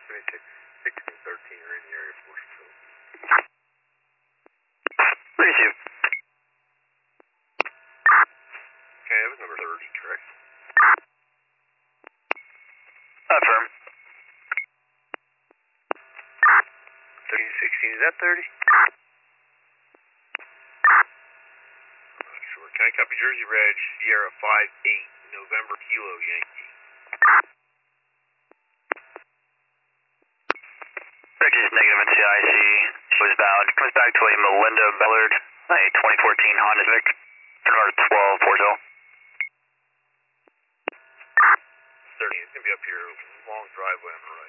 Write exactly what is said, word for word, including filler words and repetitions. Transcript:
twenty-six, sixteen, thirteen are in the area force facility. Receive. Okay, that was number thirty, correct? Affirm. thirteen, sixteen, is that thirty? Sure. Can I copy Jersey Reg, Sierra five eight, November Kilo Yankee? Reggie's negative in C I C. Was bound. Comes back to a Melinda Bellard, a twenty fourteen Honda Civic. Turn twelve, Port Hill. thirty, it's going to be up here, long driveway on the right.